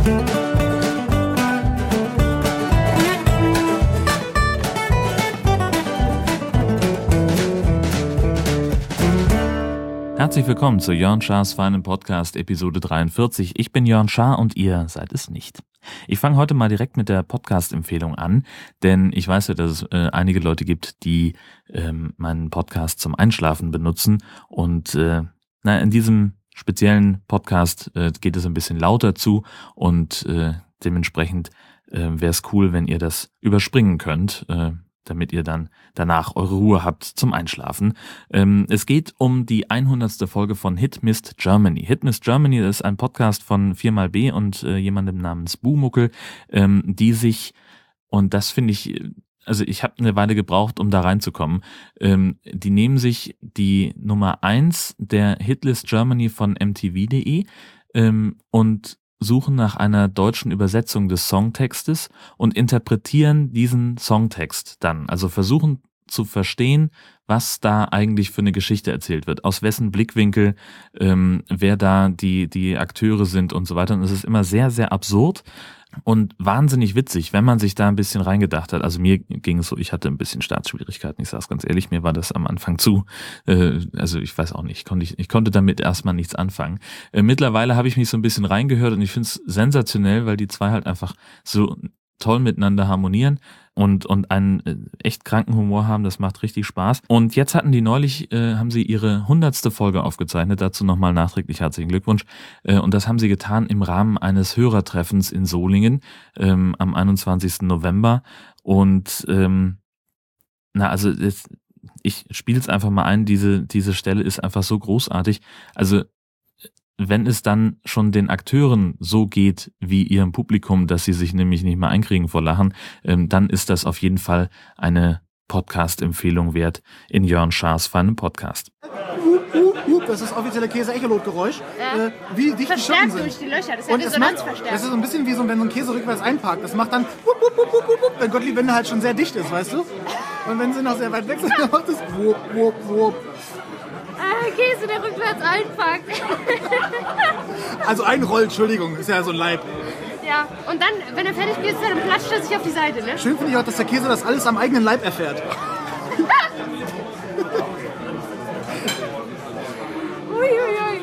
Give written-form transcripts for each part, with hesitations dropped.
Herzlich willkommen zu Jörn Schars feinem Podcast Episode 43. Ich bin Jörn Schaar und ihr seid es nicht. Ich fange heute mal direkt mit der Podcast-Empfehlung an, denn ich weiß ja, dass es einige Leute gibt, die meinen Podcast zum Einschlafen benutzen und in diesem speziellen Podcast geht es ein bisschen lauter zu und dementsprechend wäre es cool, wenn ihr das überspringen könnt, damit ihr dann danach eure Ruhe habt zum Einschlafen. Es geht um die 100. Folge von Hit Mist Germany. Hit Mist Germany ist ein Podcast von 4xB und jemandem namens Bumuckel, die sich, und das finde ich, also ich habe eine Weile gebraucht, um da reinzukommen, die nehmen sich die Nummer 1 der Hitlist Germany von MTV.de und suchen nach einer deutschen Übersetzung des Songtextes und interpretieren diesen Songtext dann. Also versuchen zu verstehen, was da eigentlich für eine Geschichte erzählt wird, aus wessen Blickwinkel, wer da die Akteure sind und so weiter. Und es ist immer sehr, sehr absurd und wahnsinnig witzig, wenn man sich da ein bisschen reingedacht hat. Also mir ging es so, ich hatte ein bisschen Startschwierigkeiten, ich sag's ganz ehrlich, mir war das am Anfang also ich weiß auch nicht, ich konnte damit erstmal nichts anfangen. Mittlerweile habe ich mich so ein bisschen reingehört und ich finde es sensationell, weil die zwei halt einfach so toll miteinander harmonieren und einen echt kranken Humor haben, das macht richtig Spaß. Und jetzt hatten die neulich, haben sie ihre 100. Folge aufgezeichnet, dazu nochmal nachträglich herzlichen Glückwunsch. Und das haben sie getan im Rahmen eines Hörertreffens in Solingen am 21. November. Und ich spiele es einfach mal ein, diese Stelle ist einfach so großartig. Also wenn es dann schon den Akteuren so geht wie ihrem Publikum, dass sie sich nämlich nicht mehr einkriegen vor Lachen, dann ist das auf jeden Fall eine Podcast-Empfehlung wert in Jörn Schaars feinem Podcast. Das ist das offizielle Käse-Echolot-Geräusch. Wie dicht die Stücken sind. Durch die Löcher, das ist ja Resonanzverstärker. Das ist so ein bisschen wie so, wenn so ein Käse rückwärts einparkt. Das macht dann wenn Gottlieb Wende halt schon sehr dicht ist, weißt du? Und wenn sie noch sehr weit weg sind, dann macht es Käse, der rückwärts einpackt. Also einrollt, Entschuldigung, ist ja so ein Leib. Ja, und dann, wenn er fertig ist, dann platscht er sich auf die Seite, ne? Schön finde ich auch, dass der Käse das alles am eigenen Leib erfährt. Uiuiui.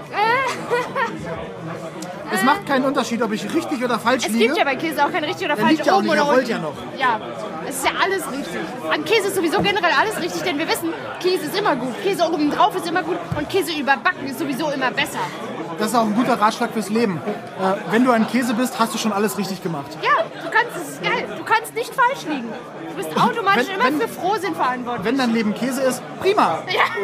Es macht keinen Unterschied, ob ich richtig oder falsch liege. Es gibt ja bei Käse auch kein richtig oder Der falsch, liegt ja auch oben nicht, oder der rollt unten. ja noch. Ja, es ist ja alles richtig. An Käse ist sowieso generell alles richtig, denn wir wissen, Käse ist immer gut. Käse oben drauf ist immer gut und Käse überbacken ist sowieso immer besser. Das ist auch ein guter Ratschlag fürs Leben. Wenn du ein Käse bist, hast du schon alles richtig gemacht. Ja, das ist geil. Du kannst nicht falsch liegen. Du bist automatisch immer für Frohsinn verantwortlich. Wenn dein Leben Käse ist, prima.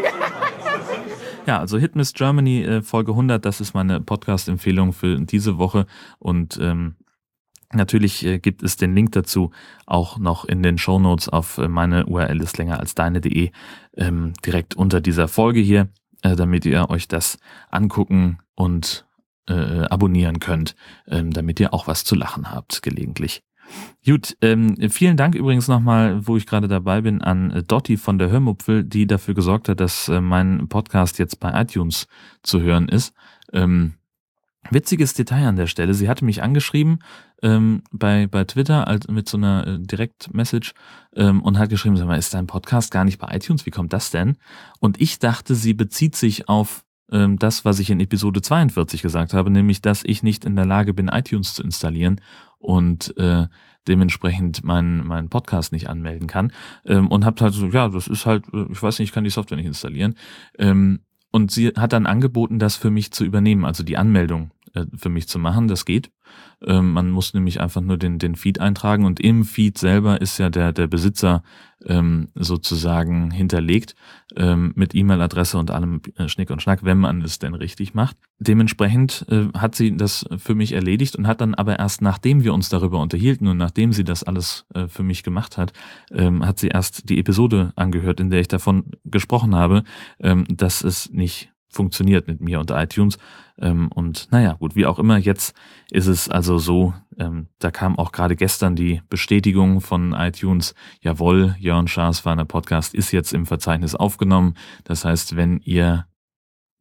Ja, also Hit Mist Germany Folge 100, das ist meine Podcast-Empfehlung für diese Woche und natürlich gibt es den Link dazu auch noch in den Shownotes auf meine URL ist länger als deine.de direkt unter dieser Folge hier, damit ihr euch das angucken und abonnieren könnt, damit ihr auch was zu lachen habt gelegentlich. Gut, vielen Dank übrigens nochmal, wo ich gerade dabei bin, an Dotti von der Hörmupfel, die dafür gesorgt hat, dass mein Podcast jetzt bei iTunes zu hören ist. Witziges Detail an der Stelle, sie hatte mich angeschrieben bei Twitter mit so einer Direktmessage und hat geschrieben, sag mal, ist dein Podcast gar nicht bei iTunes, wie kommt das denn? Und ich dachte, sie bezieht sich auf das, was ich in Episode 42 gesagt habe, nämlich, dass ich nicht in der Lage bin, iTunes zu installieren und dementsprechend meinen Podcast nicht anmelden kann und habt halt so, ja, das ist halt, ich weiß nicht, ich kann die Software nicht installieren und sie hat dann angeboten, das für mich zu übernehmen, also die Anmeldung für mich zu machen, das geht. Man muss nämlich einfach nur den Feed eintragen und im Feed selber ist ja der Besitzer sozusagen hinterlegt mit E-Mail-Adresse und allem Schnick und Schnack, wenn man es denn richtig macht. Dementsprechend hat sie das für mich erledigt und hat dann aber erst, nachdem wir uns darüber unterhielten und nachdem sie das alles für mich gemacht hat, hat sie erst die Episode angehört, in der ich davon gesprochen habe, dass es nicht funktioniert mit mir und iTunes. Und naja, gut, wie auch immer, jetzt ist es also so, da kam auch gerade gestern die Bestätigung von iTunes, jawohl, Jörn Schaars feiner Podcast ist jetzt im Verzeichnis aufgenommen. Das heißt, wenn ihr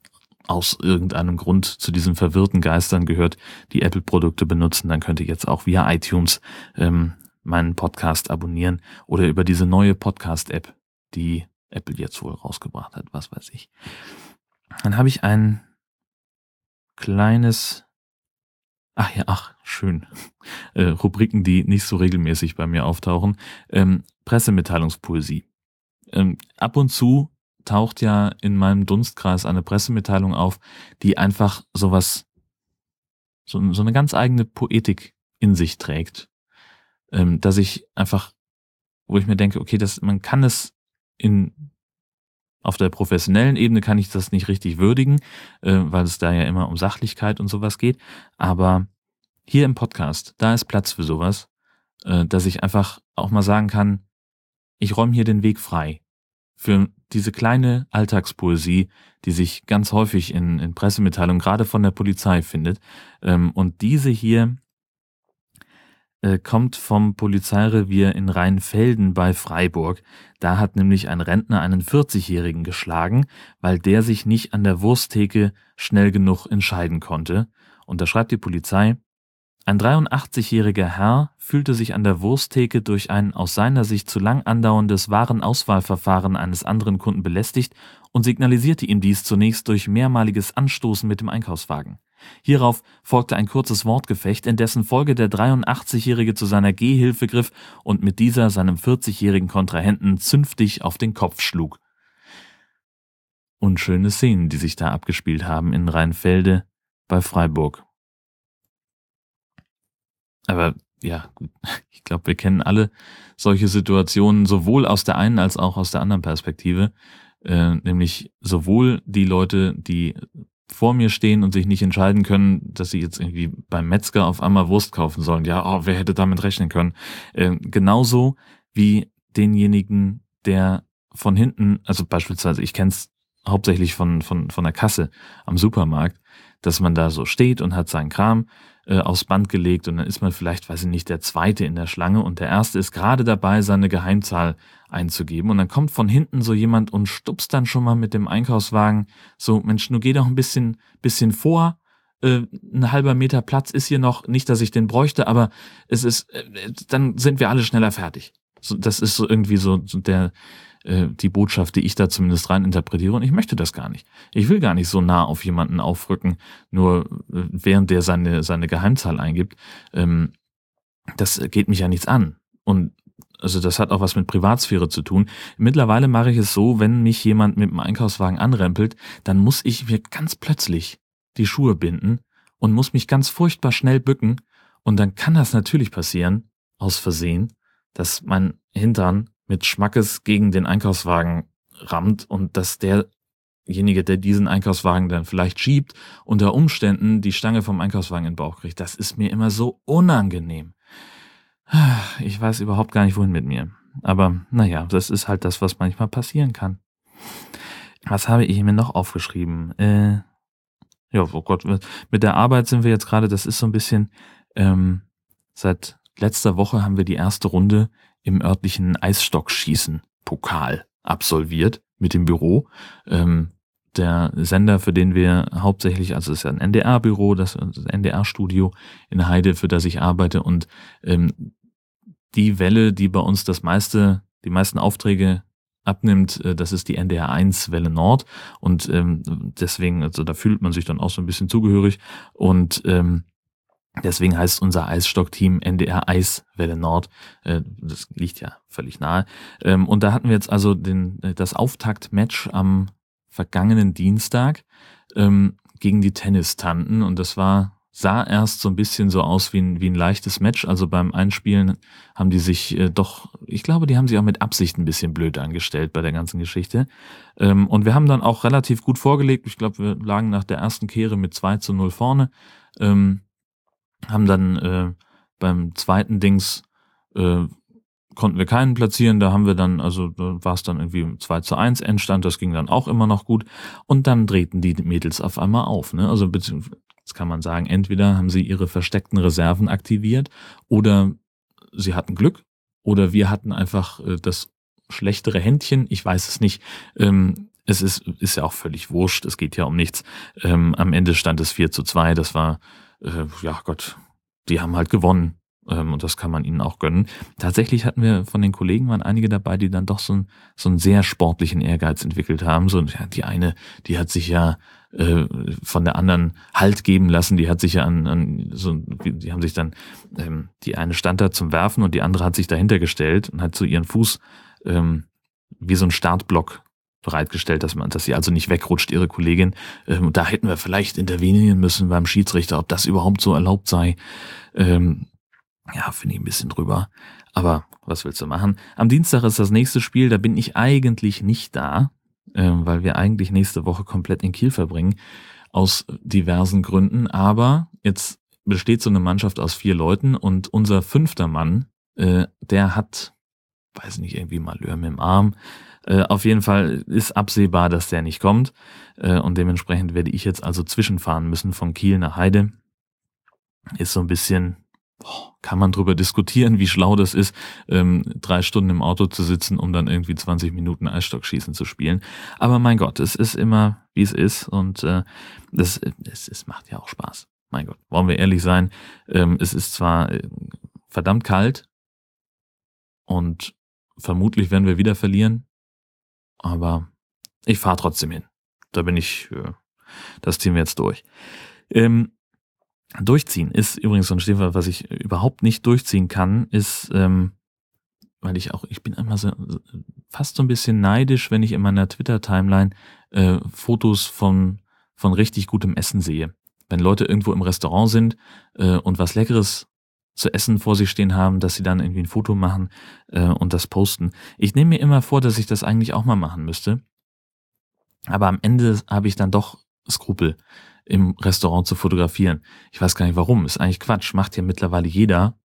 aus irgendeinem Grund zu diesen verwirrten Geistern gehört, die Apple-Produkte benutzen, dann könnt ihr jetzt auch via iTunes meinen Podcast abonnieren oder über diese neue Podcast-App, die Apple jetzt wohl rausgebracht hat, was weiß ich. Dann habe ich ein kleines, schön, Rubriken, die nicht so regelmäßig bei mir auftauchen, Pressemitteilungspoesie. Ab und zu taucht ja in meinem Dunstkreis eine Pressemitteilung auf, die einfach so eine ganz eigene Poetik in sich trägt, dass ich einfach, wo ich mir denke, okay, man kann es auf der professionellen Ebene kann ich das nicht richtig würdigen, weil es da ja immer um Sachlichkeit und sowas geht, aber hier im Podcast, da ist Platz für sowas, dass ich einfach auch mal sagen kann, ich räume hier den Weg frei für diese kleine Alltagspoesie, die sich ganz häufig in Pressemitteilungen, gerade von der Polizei, findet. Und diese hier kommt vom Polizeirevier in Rheinfelden bei Freiburg. Da hat nämlich ein Rentner einen 40-Jährigen geschlagen, weil der sich nicht an der Wursttheke schnell genug entscheiden konnte. Und da schreibt die Polizei: Ein 83-jähriger Herr fühlte sich an der Wursttheke durch ein aus seiner Sicht zu lang andauerndes Warenauswahlverfahren eines anderen Kunden belästigt und signalisierte ihm dies zunächst durch mehrmaliges Anstoßen mit dem Einkaufswagen. Hierauf folgte ein kurzes Wortgefecht, in dessen Folge der 83-Jährige zu seiner Gehhilfe griff und mit dieser seinem 40-jährigen Kontrahenten zünftig auf den Kopf schlug. Unschöne Szenen, die sich da abgespielt haben in Rheinfelde bei Freiburg. Aber ja, gut, ich glaube, wir kennen alle solche Situationen, sowohl aus der einen als auch aus der anderen Perspektive. Nämlich sowohl die Leute, die vor mir stehen und sich nicht entscheiden können, dass sie jetzt irgendwie beim Metzger auf einmal Wurst kaufen sollen. Ja, wer hätte damit rechnen können? Genauso wie denjenigen, der von hinten, also beispielsweise, ich kenne es hauptsächlich von der Kasse am Supermarkt, dass man da so steht und hat seinen Kram aufs Band gelegt und dann ist man vielleicht, weiß ich nicht, der Zweite in der Schlange und der Erste ist gerade dabei, seine Geheimzahl einzugeben und dann kommt von hinten so jemand und stupst dann schon mal mit dem Einkaufswagen so, Mensch, nur geh doch ein bisschen vor, ein halber Meter Platz ist hier noch, nicht, dass ich den bräuchte, aber es ist, dann sind wir alle schneller fertig. So, das ist so irgendwie so die Botschaft, die ich da zumindest rein interpretiere und ich möchte das gar nicht. Ich will gar nicht so nah auf jemanden aufrücken, nur während der seine Geheimzahl eingibt. Das geht mich ja nichts an. Und also das hat auch was mit Privatsphäre zu tun. Mittlerweile mache ich es so, wenn mich jemand mit dem Einkaufswagen anrempelt, dann muss ich mir ganz plötzlich die Schuhe binden und muss mich ganz furchtbar schnell bücken und dann kann das natürlich passieren, aus Versehen, dass mein Hintern mit Schmackes gegen den Einkaufswagen rammt und dass derjenige, der diesen Einkaufswagen dann vielleicht schiebt, unter Umständen die Stange vom Einkaufswagen in den Bauch kriegt. Das ist mir immer so unangenehm. Ich weiß überhaupt gar nicht, wohin mit mir. Aber naja, das ist halt das, was manchmal passieren kann. Was habe ich mir noch aufgeschrieben? Ja, oh Gott, mit der Arbeit sind wir jetzt gerade, das ist so ein bisschen, seit letzter Woche haben wir die erste Runde im örtlichen Eisstockschießen-Pokal absolviert mit dem Büro. Der Sender, für den wir hauptsächlich, also es ist ja ein NDR-Büro, das NDR-Studio in Heide, für das ich arbeite und die Welle, die bei uns die meisten Aufträge abnimmt, das ist die NDR 1 Welle Nord und deswegen, also da fühlt man sich dann auch so ein bisschen zugehörig und deswegen heißt unser Eisstock-Team NDR Eiswelle Nord. Das liegt ja völlig nahe. Und da hatten wir jetzt also das Auftaktmatch am vergangenen Dienstag gegen die Tennistanten. Und das sah erst so ein bisschen so aus wie ein leichtes Match. Also beim Einspielen haben die sich ich glaube, die haben sich auch mit Absicht ein bisschen blöd angestellt bei der ganzen Geschichte. Und wir haben dann auch relativ gut vorgelegt. Ich glaube, wir lagen nach der ersten Kehre mit 2:0 vorne. Haben dann beim zweiten Dings konnten wir keinen platzieren, da haben wir dann, also da war es dann irgendwie 2:1 Endstand, das ging dann auch immer noch gut und dann drehten die Mädels auf einmal auf, ne? Also jetzt kann man sagen, entweder haben sie ihre versteckten Reserven aktiviert oder sie hatten Glück oder wir hatten einfach das schlechtere Händchen, ich weiß es nicht. es ist ja auch völlig wurscht, es geht ja um nichts. Am Ende stand es 4:2, das war, ja Gott, die haben halt gewonnen. Und das kann man ihnen auch gönnen. Tatsächlich hatten wir von den Kollegen, waren einige dabei, die dann doch so einen sehr sportlichen Ehrgeiz entwickelt haben. So, ja, die eine, die hat sich ja von der anderen Halt geben lassen, die hat sich ja die haben sich dann, die eine stand da zum Werfen und die andere hat sich dahinter gestellt und hat so ihren Fuß wie so ein Startblock bereitgestellt, dass sie also nicht wegrutscht, ihre Kollegin. Und da hätten wir vielleicht intervenieren müssen beim Schiedsrichter, ob das überhaupt so erlaubt sei. Ja, finde ich ein bisschen drüber. Aber was willst du machen? Am Dienstag ist das nächste Spiel, da bin ich eigentlich nicht da, weil wir eigentlich nächste Woche komplett in Kiel verbringen, aus diversen Gründen. Aber jetzt besteht so eine Mannschaft aus 4 Leuten und unser 5. Mann, der hat, weiß nicht, irgendwie Malheur mit dem Arm. Auf jeden Fall ist absehbar, dass der nicht kommt. Und dementsprechend werde ich jetzt also zwischenfahren müssen von Kiel nach Heide. Ist so ein bisschen... kann man drüber diskutieren, wie schlau das ist, 3 Stunden im Auto zu sitzen, um dann irgendwie 20 Minuten Eisstockschießen zu spielen. Aber mein Gott, es ist immer, wie es ist und es macht ja auch Spaß. Mein Gott, wollen wir ehrlich sein, es ist zwar verdammt kalt und vermutlich werden wir wieder verlieren, aber ich fahre trotzdem hin. Das ziehen wir jetzt durch. Durchziehen ist übrigens so ein Stichwort, was ich überhaupt nicht durchziehen kann, ist, weil ich bin immer fast so ein bisschen neidisch, wenn ich in meiner Twitter-Timeline Fotos von richtig gutem Essen sehe. Wenn Leute irgendwo im Restaurant sind und was Leckeres zu essen vor sich stehen haben, dass sie dann irgendwie ein Foto machen und das posten. Ich nehme mir immer vor, dass ich das eigentlich auch mal machen müsste. Aber am Ende habe ich dann doch Skrupel, im Restaurant zu fotografieren. Ich weiß gar nicht warum, ist eigentlich Quatsch, macht ja mittlerweile jeder.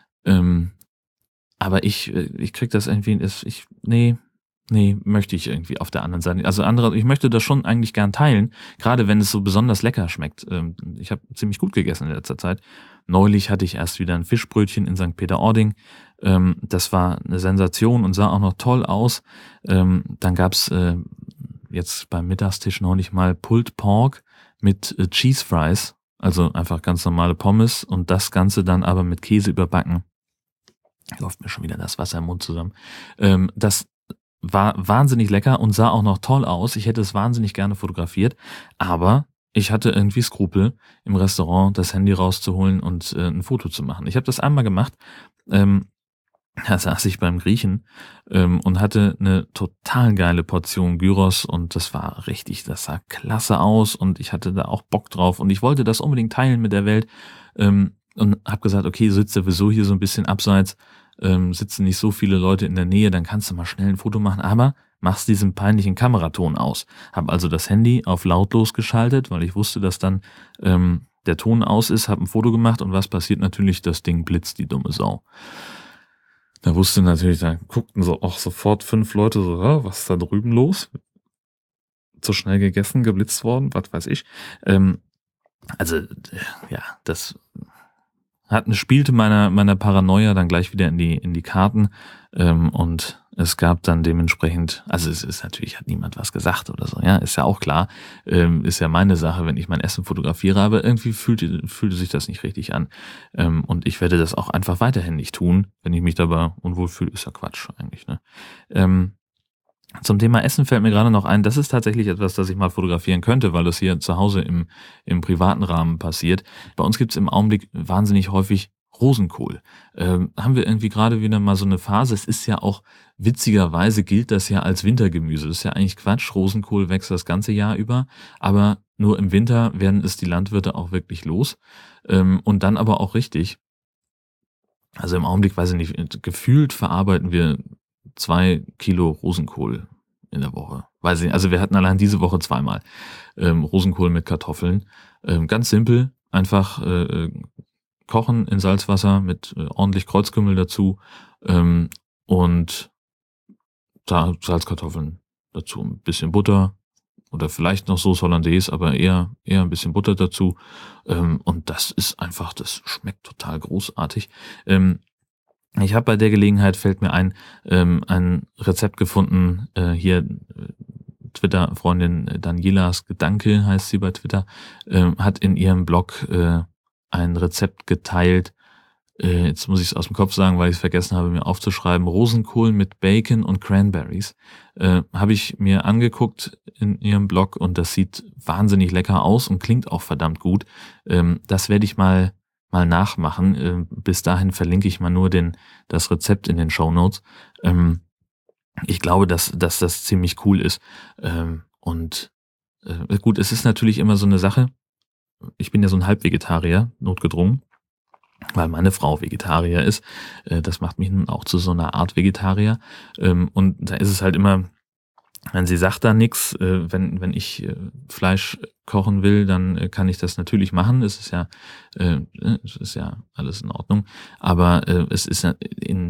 Aber ich krieg das irgendwie, möchte ich irgendwie auf der anderen Seite. Also ich möchte das schon eigentlich gern teilen, gerade wenn es so besonders lecker schmeckt. Ich habe ziemlich gut gegessen in letzter Zeit. Neulich hatte ich erst wieder ein Fischbrötchen in St. Peter-Ording. Das war eine Sensation und sah auch noch toll aus. Dann gab's jetzt beim Mittagstisch neulich mal Pulled Pork mit Cheese Fries, also einfach ganz normale Pommes und das Ganze dann aber mit Käse überbacken. Läuft mir schon wieder das Wasser im Mund zusammen. Das war wahnsinnig lecker und sah auch noch toll aus. Ich hätte es wahnsinnig gerne fotografiert, aber ich hatte irgendwie Skrupel, im Restaurant das Handy rauszuholen und ein Foto zu machen. Ich habe das einmal gemacht. Da saß ich beim Griechen und hatte eine total geile Portion Gyros und das sah klasse aus und ich hatte da auch Bock drauf und ich wollte das unbedingt teilen mit der Welt und habe gesagt, okay, sitzt sowieso hier so ein bisschen abseits, sitzen nicht so viele Leute in der Nähe, dann kannst du mal schnell ein Foto machen, aber machst diesen peinlichen Kameraton aus. Habe also das Handy auf lautlos geschaltet, weil ich wusste, dass dann der Ton aus ist, habe ein Foto gemacht und was passiert natürlich? Das Ding blitzt, die dumme Sau. Da guckten so auch sofort 5 Leute so, was ist da drüben los? Zu schnell gegessen, geblitzt worden, was weiß ich. Das spielte meiner Paranoia dann gleich wieder in die Karten und es gab dann dementsprechend, also es ist natürlich, hat niemand was gesagt oder so, ja, ist ja auch klar, ist ja meine Sache, wenn ich mein Essen fotografiere, aber irgendwie fühlte sich das nicht richtig an und ich werde das auch einfach weiterhin nicht tun, wenn ich mich dabei unwohl fühle, ist ja Quatsch eigentlich, ne? Zum Thema Essen fällt mir gerade noch ein, das ist tatsächlich etwas, das ich mal fotografieren könnte, weil das hier zu Hause im privaten Rahmen passiert. Bei uns gibt's im Augenblick wahnsinnig häufig Rosenkohl. Haben wir irgendwie gerade wieder mal so eine Phase. Es ist ja auch, witzigerweise gilt das ja als Wintergemüse. Das ist ja eigentlich Quatsch. Rosenkohl wächst das ganze Jahr über, aber nur im Winter werden es die Landwirte auch wirklich los. Und dann aber auch richtig. Also im Augenblick, weiß ich nicht, gefühlt verarbeiten wir 2 Kilo Rosenkohl in der Woche. Weiß ich nicht. Also wir hatten allein diese Woche 2-mal Rosenkohl mit Kartoffeln. Ganz simpel, einfach kochen in Salzwasser mit ordentlich Kreuzkümmel dazu und da Salzkartoffeln dazu, ein bisschen Butter oder vielleicht noch Sauce Hollandaise, aber eher ein bisschen Butter dazu und das schmeckt total großartig. Ich habe bei der Gelegenheit, fällt mir ein Rezept gefunden, hier Twitter-Freundin Danielas Gedanke, heißt sie bei Twitter, hat in ihrem Blog ein Rezept geteilt. Jetzt muss ich es aus dem Kopf sagen, weil ich es vergessen habe, mir aufzuschreiben. Rosenkohl mit Bacon und Cranberries. Habe ich mir angeguckt in ihrem Blog und das sieht wahnsinnig lecker aus und klingt auch verdammt gut. Das werde ich mal nachmachen. Bis dahin verlinke ich mal nur das Rezept in den Shownotes. Ich glaube, dass das ziemlich cool ist. Gut, es ist natürlich immer so eine Sache. Ich bin ja so ein Halbvegetarier, notgedrungen, weil meine Frau Vegetarier ist. Das macht mich nun auch zu so einer Art Vegetarier. Und da ist es halt immer, wenn sie sagt da nichts, wenn ich Fleisch kochen will, dann kann ich das natürlich machen. Es ist ja alles in Ordnung. Aber es ist ja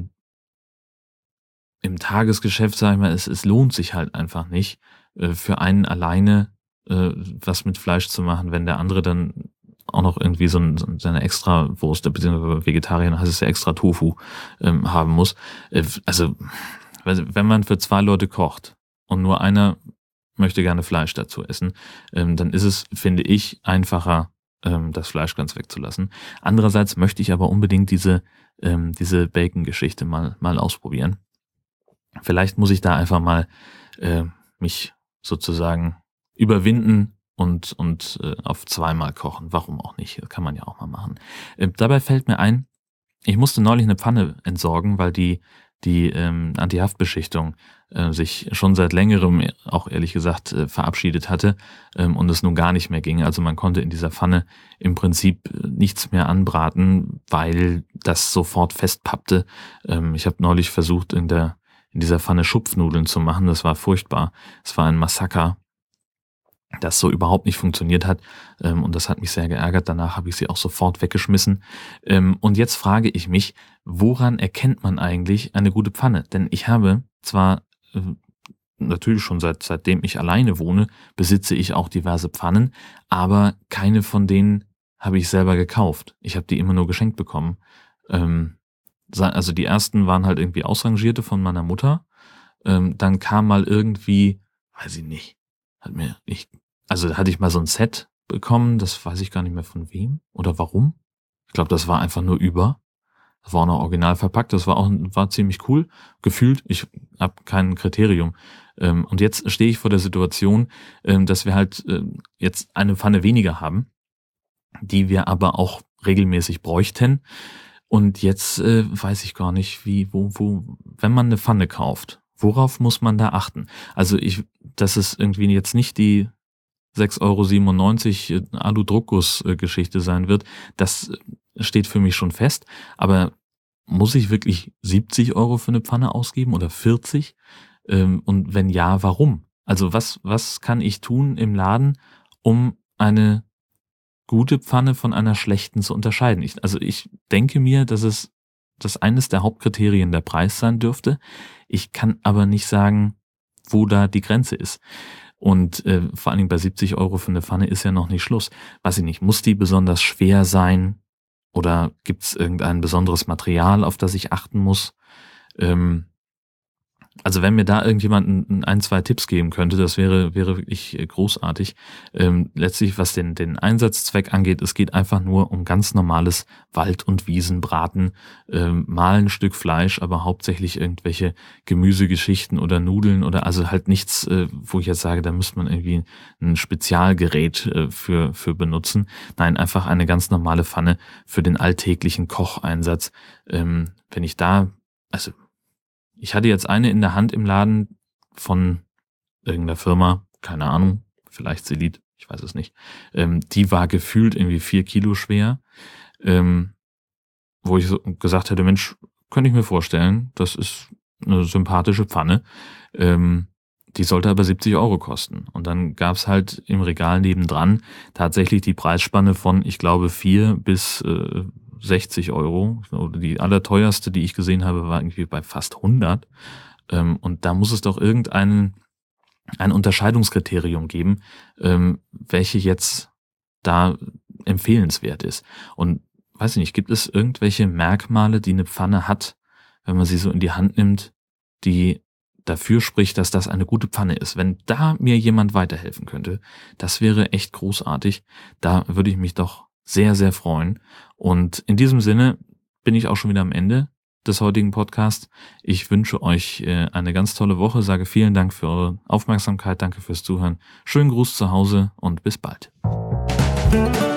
im Tagesgeschäft, sag ich mal, es lohnt sich halt einfach nicht, für einen alleine was mit Fleisch zu machen, wenn der andere dann auch noch irgendwie seine extra Wurst, beziehungsweise Vegetarier, heißt es ja extra Tofu, haben muss. Also, wenn man für 2 Leute kocht und nur einer möchte gerne Fleisch dazu essen, dann ist es, finde ich, einfacher, das Fleisch ganz wegzulassen. Andererseits möchte ich aber unbedingt diese Bacon-Geschichte mal ausprobieren. Vielleicht muss ich da einfach mal mich sozusagen überwinden und auf 2-mal kochen. Warum auch nicht? Das kann man ja auch mal machen. Dabei fällt mir ein, ich musste neulich eine Pfanne entsorgen, weil die Antihaftbeschichtung sich schon seit längerem, auch ehrlich gesagt, verabschiedet hatte und es nun gar nicht mehr ging. Also man konnte in dieser Pfanne im Prinzip nichts mehr anbraten, weil das sofort festpappte. Ich habe neulich versucht, in dieser Pfanne Schupfnudeln zu machen. Das war furchtbar. Es war ein Massaker, das so überhaupt nicht funktioniert hat. Und das hat mich sehr geärgert. Danach habe ich sie auch sofort weggeschmissen. Und jetzt frage ich mich, woran erkennt man eigentlich eine gute Pfanne? Denn ich habe zwar natürlich schon seitdem ich alleine wohne, besitze ich auch diverse Pfannen, aber keine von denen habe ich selber gekauft. Ich habe die immer nur geschenkt bekommen. Also die ersten waren halt irgendwie ausrangierte von meiner Mutter. Dann kam mal irgendwie, weiß ich nicht, da hatte ich mal so ein Set bekommen, das weiß ich gar nicht mehr von wem oder warum. Ich glaube, das war einfach nur über. Das war auch noch original verpackt, das war ziemlich cool. Gefühlt, ich habe kein Kriterium. Und jetzt stehe ich vor der Situation, dass wir halt jetzt eine Pfanne weniger haben, die wir aber auch regelmäßig bräuchten. Und jetzt weiß ich gar nicht, wenn man eine Pfanne kauft, worauf muss man da achten? Also dass es irgendwie jetzt nicht die 6,97 € Alu-Druckguss-Geschichte sein wird, das steht für mich schon fest. Aber muss ich wirklich 70 € für eine Pfanne ausgeben oder 40? Und wenn ja, warum? Also was kann ich tun im Laden, um eine gute Pfanne von einer schlechten zu unterscheiden? Ich denke mir, dass eines der Hauptkriterien der Preis sein dürfte. Ich kann aber nicht sagen, wo da die Grenze ist. Und vor allen Dingen bei 70 € für eine Pfanne ist ja noch nicht Schluss. Weiß ich nicht, muss die besonders schwer sein? Oder gibt es irgendein besonderes Material, auf das ich achten muss? Also wenn mir da irgendjemand 2 Tipps geben könnte, das wäre wirklich großartig. Letztlich, was den Einsatzzweck angeht, es geht einfach nur um ganz normales Wald- und Wiesenbraten, mal ein Stück Fleisch, aber hauptsächlich irgendwelche Gemüsegeschichten oder Nudeln oder also halt nichts, wo ich jetzt sage, da müsste man irgendwie ein Spezialgerät für benutzen. Nein, einfach eine ganz normale Pfanne für den alltäglichen Kocheinsatz. Wenn ich hatte jetzt eine in der Hand im Laden von irgendeiner Firma, keine Ahnung, vielleicht Selit, ich weiß es nicht. Die war gefühlt irgendwie 4 Kilo schwer, wo ich so gesagt hätte, Mensch, könnte ich mir vorstellen, das ist eine sympathische Pfanne. Die sollte aber 70 € kosten. Und dann gab's halt im Regal nebendran tatsächlich die Preisspanne von, ich glaube, 4 bis 60 €. Die allerteuerste, die ich gesehen habe, war irgendwie bei fast 100. Und da muss es doch ein Unterscheidungskriterium geben, welche jetzt da empfehlenswert ist. Und weiß ich nicht, gibt es irgendwelche Merkmale, die eine Pfanne hat, wenn man sie so in die Hand nimmt, die dafür spricht, dass das eine gute Pfanne ist. Wenn da mir jemand weiterhelfen könnte, das wäre echt großartig. Da würde ich mich doch sehr, sehr freuen. Und in diesem Sinne bin ich auch schon wieder am Ende des heutigen Podcasts. Ich wünsche euch eine ganz tolle Woche, sage vielen Dank für eure Aufmerksamkeit, danke fürs Zuhören. Schönen Gruß zu Hause und bis bald.